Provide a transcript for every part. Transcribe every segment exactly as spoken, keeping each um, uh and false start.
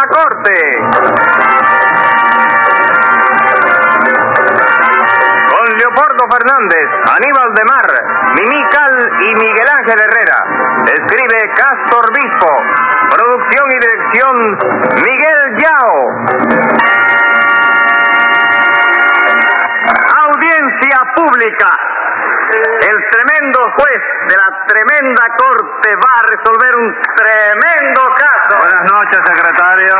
corte. Con Leopoldo Fernández, Aníbal de Mar, Mimí Cal y Miguel Ángel Herrera. Escribe Castor Bispo. Producción y dirección Miguel Yao. Audiencia pública. El tremendo juez de la tremenda corte va a resolver un tremendo caso. Buenas noches, secretario.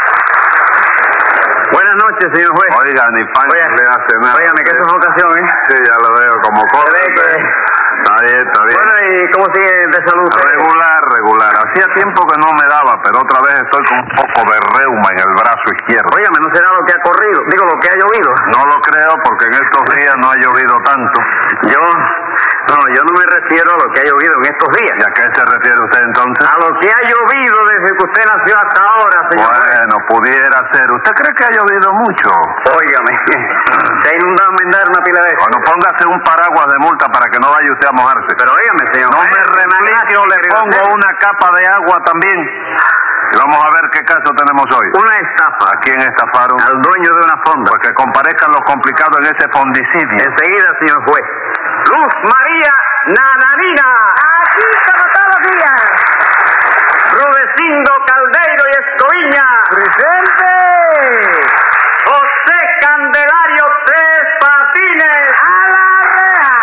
Buenas noches, señor juez. Oiga, ni pan Oiga, le hace nada. Óigame, que esta es ocasión, ¿eh? Sí, ya lo veo, como corre. ve que- Está bien, está bien. Bueno, ¿y cómo sigue de salud usted? Regular, regular. Hacía tiempo que no me daba, pero otra vez estoy con un poco de reuma en el brazo izquierdo. Óigame, ¿no será lo que ha corrido? Digo, lo que ha llovido. No lo creo porque en estos días no ha llovido tanto. Yo, no, yo no me refiero a lo que ha llovido en estos días. ¿Y a qué se refiere usted entonces? A lo que ha llovido desde que usted nació hasta ahora, señor juez. Bueno, pudiera ser. ¿Usted cree que ha llovido mucho? Óigame, se ha inundado Mendar una pila de... Bueno, póngase un paraguas de multa para que no vaya usted a mojarse. Pero óigame, señor No juez, me replique o le pongo una capa de agua también. Y vamos a ver qué caso tenemos hoy. Una estafa. ¿A quién estafaron? Al dueño de una fonda. Pues que comparezcan los complicados en ese fondicidio. Enseguida, señor juez. Luz María Nananina. Aquí como todos los días. Rudecindo Caldeiro y Escoviña. ¡Presente! José Candelario Tres Patines. ¡A la reja!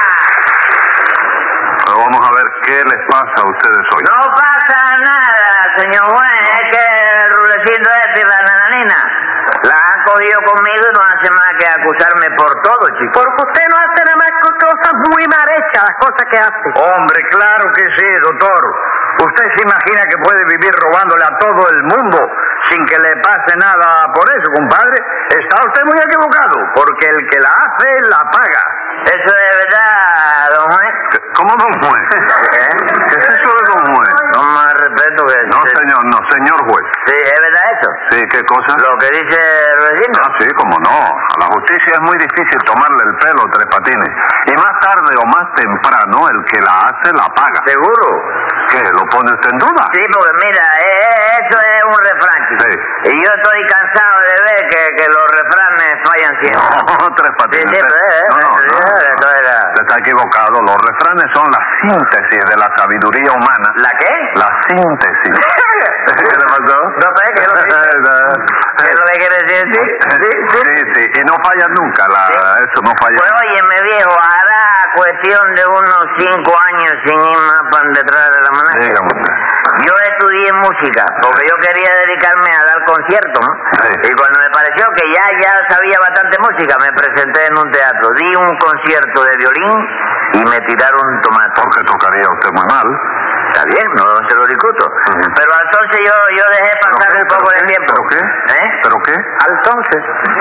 Pero vamos a ver qué les pasa a ustedes hoy. No pasa nada, señor juez. Es que el Rudecindo este y la Nananina la han cogido conmigo y no hace más que acusarme por todo, chico. Porque usted no hace nada más que cosas muy mal hechas, las cosas que hace. Hombre, claro que sí, doctor. ¿Usted se imagina que puede vivir robándole a todo el mundo sin que le pase nada por eso, compadre? Está usted muy equivocado, porque el que la hace, la paga. ¿Eso es verdad, don juez? ¿Qué- ¿Cómo don juez? ¿Eh? ¿Qué es eso de don juez? No más respeto que... No, señor, no, señor juez. Sí, ¿es verdad eso? Sí, ¿qué cosa? Lo que dice Rudecindo. Ah, sí, cómo no. A la justicia es muy difícil tomarle el pelo, Tres Patines. Y más tarde o más temprano, el que la hace, la paga. ¿Seguro? ¿Qué? ¿Lo pone usted en duda? Sí, porque mira, eh, eh, eso es un refrán, chico. Sí. Y yo estoy cansado de ver que, que los refranes fallan siempre. No, Tres Sí, Patines. sí, pero, eh, no, no, eh, no, eh, esto no. era... Usted está equivocado. Los refranes son la síntesis de la sabiduría humana. ¿La qué? La síntesis. ¿Qué le pasó? No sé, ¿qué es lo que ¿Qué es lo que quiere decir? Sí, sí, sí. Sí, sí, y no falla nunca, la, Sí. eso no falla. Pues óyeme, viejo, hará cuestión de unos cinco años sin ir más para detrás de la manera. Dígame usted. Yo estudié música porque yo quería dedicarme a dar conciertos, ¿no? Sí. Y cuando me pareció que ya ya sabía bastante música, me presenté en un teatro, di un concierto de violín y me tiraron tomate. Porque tocaría usted muy mal. Está bien, no se lo discuto. Ujú. Pero entonces yo, yo dejé pasar qué? un poco ¿Pero de qué? tiempo. ¿Pero qué? ¿Eh? ¿Pero qué? Entonces.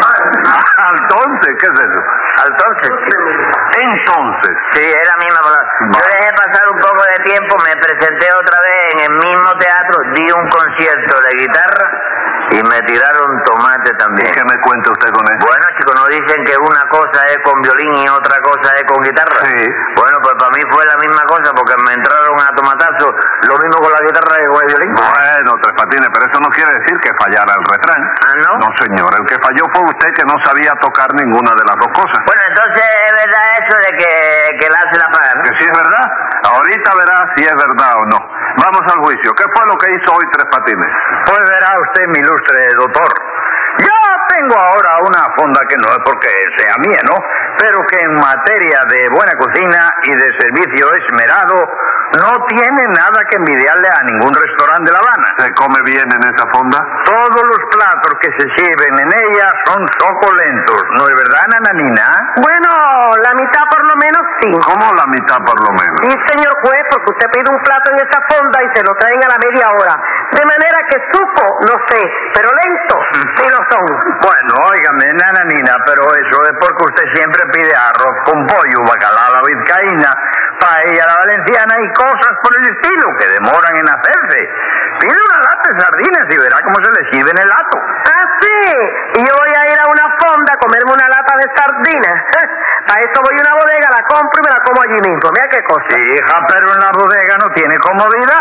Entonces, ¿qué es eso? Entonces. Entonces. Sí, es la misma palabra. Yo Va. dejé pasar un poco de tiempo, me presenté otra vez en el mismo teatro, di un concierto de guitarra y me tiraron tomate ¿Y también. qué me cuenta usted con eso? Bueno, chicos, ¿no dicen que una cosa es con violín y otra cosa es con guitarra? Sí. Bueno, pues para mí fue la misma cosa porque me entraron a tomatazo lo mismo con la guitarra que con el violín. Bueno, Tres Patines, pero eso no quiere decir que fallara el refrán. ¿Ah, no? No, señor, el que falló fue usted que no sabía tocar ninguna de las dos cosas. Bueno, entonces es verdad eso de que, que la hace la paga, ¿no? Que sí es verdad. Ahorita verá si es verdad o no. Vamos al juicio. ¿Qué fue lo que hizo hoy Tres Patines? Pues verá usted, mi ilustre doctor. Ya tengo ahora una fonda que no es porque sea mía, ¿no? Pero que en materia de buena cocina y de servicio esmerado no tiene nada que envidiarle a ningún restaurante de La Habana. ¿Se come bien en esa fonda? Todos los platos que se sirven en ella son suculentos, ¿no es verdad, Nananina? Bueno, la mitad por lo menos sí. ¿Cómo la mitad por lo menos? Sí, señor juez, porque usted pide un plato en esa fonda y se lo traen a la media hora. De manera que supo, no sé, pero lento, sí lo son. Bueno, óigame, Nananina, pero eso es porque usted siempre pide arroz con pollo, bacalao a la vizcaína, paella a la valenciana y cosas por el estilo que demoran en hacerse. Pide una lata de sardinas y verá cómo se le sirve en el lato. Ah, sí, y yo voy a ir a una fonda a comerme una lata de sardinas. Para eso voy a una bodega, la compro y me la como allí mismo. Mira qué cosa. Sí, hija, pero en la bodega no tiene comodidad. Y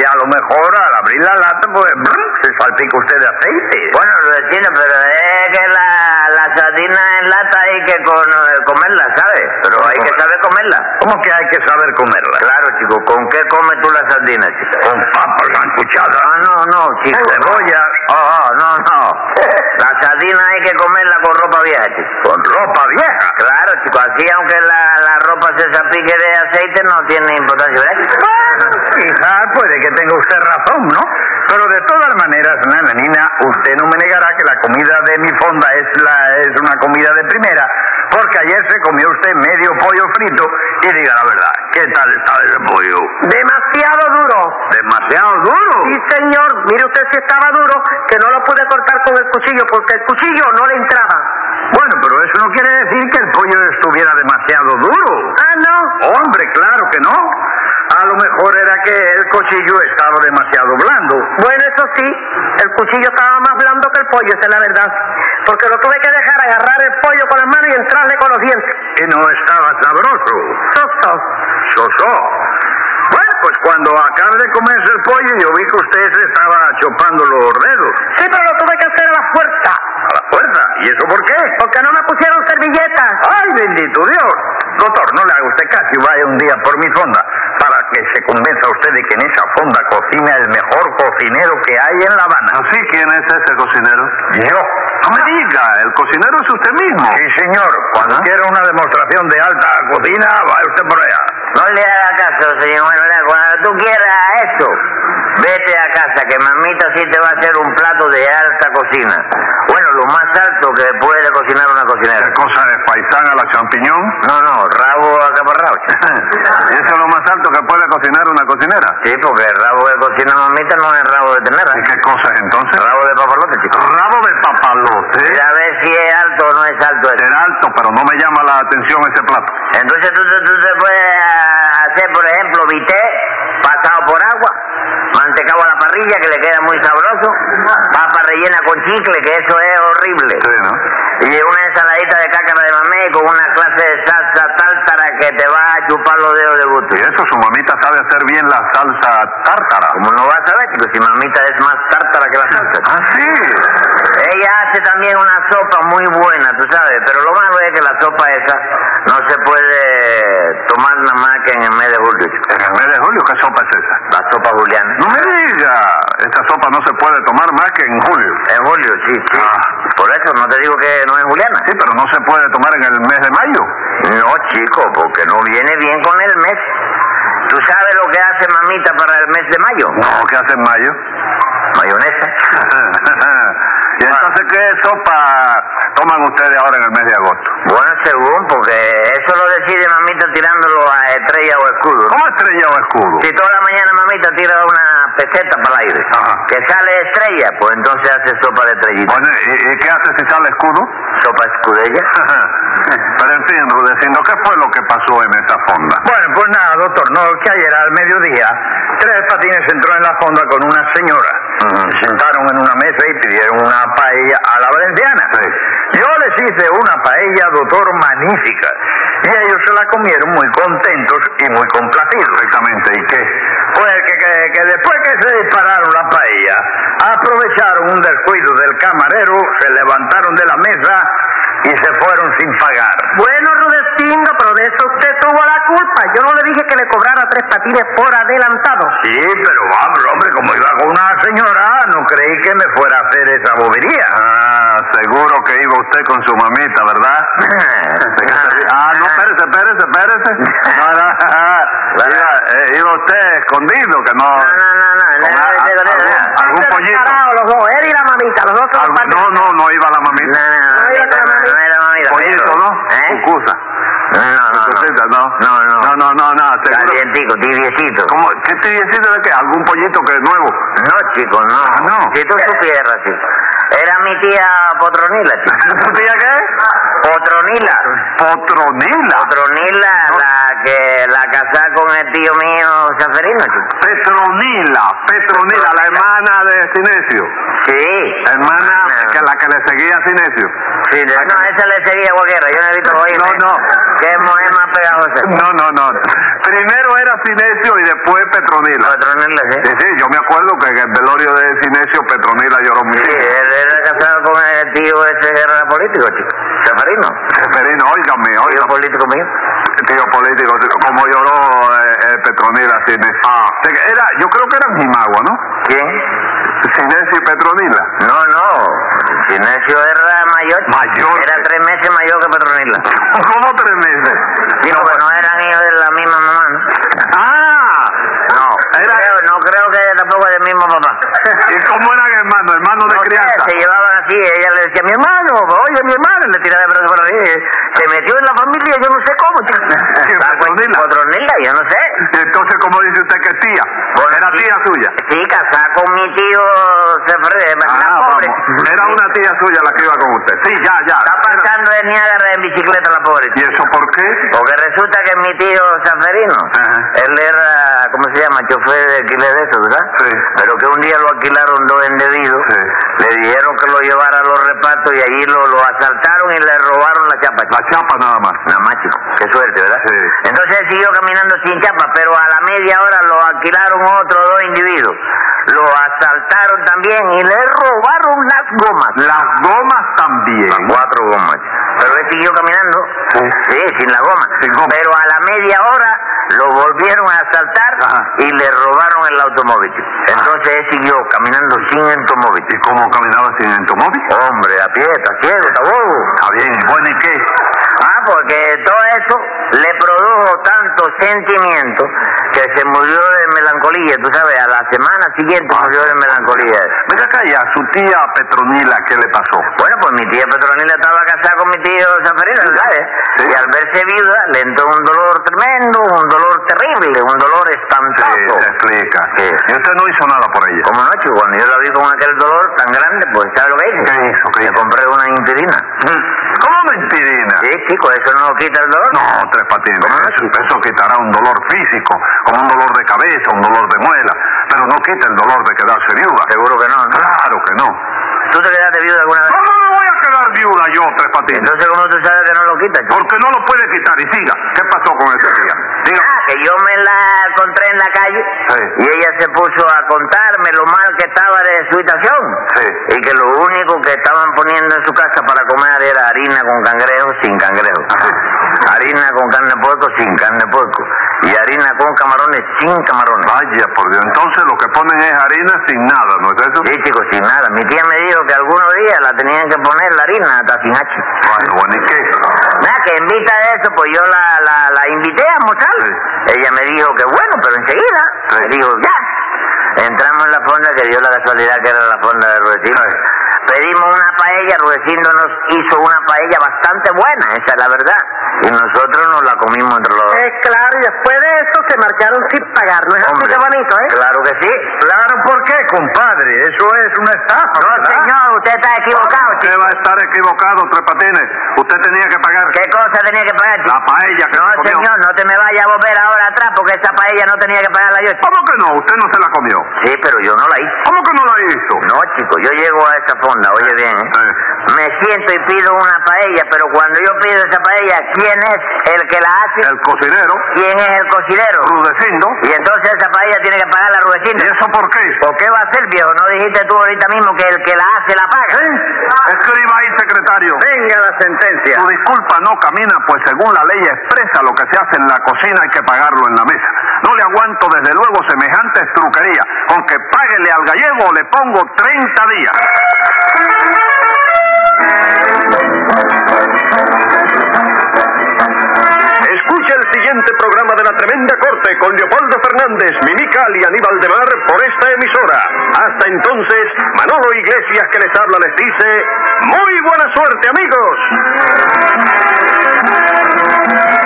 y a lo mejor al abrir la lata, pues, brum, se salpica usted de aceite. Bueno, vecino, pero es que la, la sardina en lata hay que con, comerla, ¿sabes? Pero hay que saber comerla. ¿Cómo que hay que saber comerla? Claro, chico, ¿con qué comes tú la sardina, chico? Con papas sancochadas. Ah, no, no, chico. Cebollas. Oh, oh, no, no. La sardina hay que comerla con ropa vieja, chico. Con ropa vieja. Claro, chico, así aunque la, la ropa se salpique de aceite no tiene importancia, ¿verdad? Bueno, quizás puede que tenga usted razón, ¿no? Pero de todas maneras, nananina, usted no me negará que la comida de mi fonda es la es una comida de primera, porque ayer se comió usted medio pollo frito y diga la verdad, ¿qué tal está ese pollo? Demasiado duro. ¿Demasiado duro? Sí, señor. Mire usted si estaba duro, que no lo pude cortar con el cuchillo, porque el cuchillo no le entraba. Bueno, pero eso no quiere decir que el pollo estuviera demasiado duro. Ah, no. Hombre, claro que no. A lo mejor era que el cuchillo estaba demasiado blando. Bueno, eso sí, el cuchillo estaba más blando que el pollo, esa es la verdad. Porque lo tuve que dejar agarrar el pollo con las manos y entrarle con los dientes. Y no estaba sabroso. Soso. Sosó. Bueno, pues cuando acabe de comerse el pollo, yo vi que usted se estaba chopando los dedos. Sí, pero lo tuve que hacer a la fuerza. ¿A la fuerza? ¿Y eso por qué? Porque no me pusieron servilletas. ¡Ay, bendito Dios! Doctor, no le haga usted caso y vaya un día por mi fonda para que se convenza usted de que en esa fonda cocina el mejor cocinero que hay en La Habana. ¿Así quién es ese cocinero? Yo. No me diga, el cocinero es usted mismo. Sí, señor. Cuando ¿Ah? quiera una demostración de alta cocina, vaya usted por allá. No le haga caso, señor Manuel. Cuando tú quieras eso, vete a casa, que mamita sí te va a hacer un plato de alta cocina. Bueno, lo más alto que puede cocinar una cocinera. ¿Qué cosa es paisana la champiñón? No, no, rabo acaparrado. ¿Y eso es lo más alto que puede cocinar una cocinera? Sí, porque el rabo que cocina mamita no es rabo de ternera. ¿Y qué cosa es entonces? Rabo de papalote, chico. Rabo de papalote. Mira a ver si es alto o no es alto eso. Será alto, pero no me llama la atención ese plato. Entonces tú, tú, tú te puedes ah, hacer, por ejemplo, vité pasado por agua, mantecado a la parrilla, que le queda muy sabroso, papa rellena con chicle, que eso es horrible. Sí, ¿no? Y una ensaladita de cácara de mamey con una clase de salsa tártara que te va a chupar los dedos de gusto. Y eso, su mamita sabe hacer bien la salsa tártara. Como no vas a saber, chico, si mamita es más tártara que la salsa. Ah, sí. Ella hace también una sopa muy buena, tú sabes, pero lo malo es que la sopa esa no se puede tomar nada más que en el mes de julio, chico. ¿En el mes de julio qué sopa es esa? La sopa juliana. No me diga, esta sopa no se puede tomar más que en julio. En julio, sí, sí. Ah. Por eso no te digo que no es juliana. Sí, pero no se puede tomar en el mes de mayo. No, chico, porque no viene bien con el mes. ¿Tú sabes lo que hace mamita para el mes de mayo? No, ¿qué hace en mayo? Mayonesa. ¿Y entonces qué sopa toman ustedes ahora en el mes de agosto? Bueno, según, porque eso lo decide mamita tirándolo a estrella o escudo, ¿no? ¿Cómo estrella o escudo? Si toda la mañana mamita tira una peseta para el aire, Ajá. que sale estrella, pues entonces hace sopa de estrellita. Bueno, ¿y, y qué hace si sale escudo? Sopa escudella. Pero en fin, Rudecindo, ¿qué fue lo que pasó en esa fonda? Bueno, pues nada, doctor, no, que ayer al mediodía, Tres Patines entró en la fonda con una señora. Ujú. Se sentaron en una mesa y pidieron una paella a la valenciana. Sí. Yo les hice una paella, doctor, magnífica. Y ellos se la comieron muy contentos y muy complacidos. Exactamente, ¿y qué? Pues que, que, que después que se dispararon la paella, aprovecharon un descuido del camarero, se levantaron de la mesa y se fueron sin pagar. Bueno, Rudecindo, pero de eso usted tuvo la culpa. Yo no le dije que le cobrara Tres Patines por adelantado. Sí, pero vamos, hombre, como iba con una señora, no creí que me fuera a hacer esa bobería. Ah, seguro que iba usted con su mamita, ¿verdad? Ah, no, espérese, espérese, espérese. No, no, iba, eh, iba usted escondido, que no... No, no, no, no, no, Con a- no, no, no, algún, no. algún Están pollito. separados los dos, él y la mamita, los dos son Algún- parte- no, no, no iba la mamita. No, no, no, No, mamita, no, no, no era mamita. Pollito, ¿no? ¿Eh? Cucusa. No, no, no. Cucucita, ¿no? No, no. No, no, no, no, seguro. Calientico, tibiecito. ¿Cómo? ¿Qué te decís de qué? ¿Algún pollito que es nuevo? No, chico, no. Ah, no. Si tú supieras, chico. Era mi tía Potronila, chico. ¿Tu tía qué? Potronila. Potronila. Potronila, la que la casada con el tío mío se Seferino, chico. Petronila, Petronila, la hermana de Sinesio. Sí. Hermana que la que le seguía a Sinesio. Sí, de, no, esa le seguía a cualquiera. Yo no he visto oírme. No, no. ¿Qué mujer más pegajosa? No, no, no. Primero era Sinesio y después Petronila. Petronila, sí. Sí, sí, yo me acuerdo que en el velorio de Sinesio Petronila lloró mucho. Sí, él era casado con el tío ese que era político, chico. Seferino. Seferino, óigame, Tío óigame. político mío. Tío político, como lloró eh, eh, Petronila, Sinesio. Ah, era, yo creo que eran Jimagua, ¿no? ¿Quién? Sinesio y Petronila. No, no. Sinesio era mayor. Mayor. Era tres meses mayor que Petronila. ¿Cómo tres meses? Sí, no, porque no eran hijos de la misma mamá, ¿no? Ah, No, era... creo, no creo que tampoco del mismo papá. ¿Y cómo eran hermanos? Hermanos de No sé, crianza. se llevaban así, ella le decía, mi hermano, oye, mi hermano, le tiraba de brazos por ahí. Se metió en la familia, yo no sé cómo, chico. Petronila. Petronila, yo no sé. Entonces, ¿cómo dice usted que es tía? Bueno, ¿Era tía suya? Sí, casada con mi tío Seferino, Ah, la pobre. vamos. Era una tía suya la que iba con usted. Sí, ya, ya. Está pasando de Niágara en bicicleta la pobre. ¿Y eso por qué? Porque resulta que mi tío Seferino, Ajá. él era, ¿cómo se llama? Chofer de alquiler de eso, ¿verdad? Sí. Pero que un día lo alquilaron dos indebidos, Sí. le dijeron que lo llevara a los repartos y allí lo, lo asaltaron y le robaron la chapa. La chapa nada más. Nada más, chico. Qué suerte, ¿verdad? Sí. Entonces él siguió caminando sin chapa, pero a la media hora lo alquilaron otros dos individuos. Lo asaltaron también y le robaron las gomas. Las gomas también. Las cuatro gomas. Pero él siguió caminando, Sí. sí, sin la goma. Sin goma. Pero a la media hora lo volvieron a asaltar Ajá. y le robaron el automóvil. Entonces él siguió caminando sin automóvil. ¿Y cómo caminaba sin automóvil? Hombre, a pie, está ciego, está bobo. Está bien. Bueno, ¿y qué? Ah, porque todo eso le produjo tanto sentimiento que se murió de melancolía, tú sabes, a la semana siguiente Ah, murió de melancolía. Venga acá, y a su tía Petronila, ¿qué le pasó? Bueno, pues mi tía Petronila estaba casada con mi tío Seferino, ¿sabes? Sí. Y al verse viuda le entró un dolor tremendo, un dolor terrible, un dolor Sí, espantoso. se explica. Sí. Y usted no hizo nada por ella. Como no, chico, cuando yo la vi con aquel dolor tan grande, pues ¿sabes lo que hice? ¿Qué hizo? ¿Qué Le hizo? compré una inspirina. ¿Cómo mentirina? Sí, chico, eso no quita el dolor. No, Tres Patines, ¿Cómo no, eso, chico? eso quitará un dolor físico, como un dolor de cabeza, un dolor de muela, pero no quita el dolor de quedarse viuda. Seguro que no, ¿no? Claro que no. ¿Tú te quedaste viuda alguna vez? ¿Cómo me voy a quedar viuda yo, Tres Patines? Entonces, ¿cómo tú sabes que no lo quita, chico? Porque no lo puede quitar. Y siga, ¿qué pasó con esa tía? Diga. Ah, que yo me la encontré en la calle Sí. y ella se puso a contarme lo mal que estaba de su habitación Sí. y que lo único que estaban poniendo en su casa para comer era harina con cangrejo sin cangrejo, Ajá. harina con carne de puerco sin carne de puerco y harina con camarones sin camarones. Vaya, por Dios. Entonces lo que ponen es harina sin nada, ¿no es eso? Sí, chicos, sin nada. Mi tía me dijo que algunos días la tenían que poner la harina hasta sin H. Bueno, bueno, ¿y qué? Nada, que en vista de eso, pues yo la, la, la invité a almorzar. Sí. Ella me dijo que bueno, pero enseguida. Sí. Me dijo, ya. Entramos en la fonda, que dio la casualidad que era la fonda de Rudecindo. Sí. Pedimos una paella, Rudecindo nos hizo una paella bastante buena, esa es la verdad. Y nosotros nos la comimos entre los dos. Eh, claro, y después de eso se marcharon sin pagar. ¿No es así Hombre, de bonito, eh? claro que sí. Claro, ¿por qué, compadre? Eso es una estafa. No, ¿verdad? señor, usted está equivocado, Usted chico. va a estar equivocado, Tres Patines. Usted tenía que pagar ¿Qué cosa tenía que pagar, chico? la paella que No, se comió. señor, no te me vaya a volver ahora atrás porque esa paella no tenía que pagarla yo. chico. ¿Cómo que no? Usted no se la comió. Sí, pero yo no la hice. ¿Cómo que no la hizo? No, chico, yo llego a esa fonda, oye bien, ¿eh? Sí. Me siento y pido una paella, pero cuando yo pido esa paella, ¿quién es el que la hace? El cocinero, ¿Quién es el cocinero? Rudecindo. Y entonces esa paella tiene que pagar la ¿Y Rudecindo. eso por qué? ¿Por qué va a ser, viejo? ¿No dijiste tú ahorita mismo que el que la hace la paga? Escriba ahí, secretario. Venga la sentencia. Su disculpa no camina, pues según la ley expresa lo que se hace en la cocina hay que pagarlo en la mesa. No le aguanto desde luego semejante estruquería. Con que páguele al gallego le pongo treinta días. Escucha el siguiente programa de La Tremenda Corte con Leopoldo Fernández, Mimical y Aníbal de Mar por esta emisora. Hasta entonces, Manolo Iglesias que les habla les dice, ¡muy buena suerte, amigos!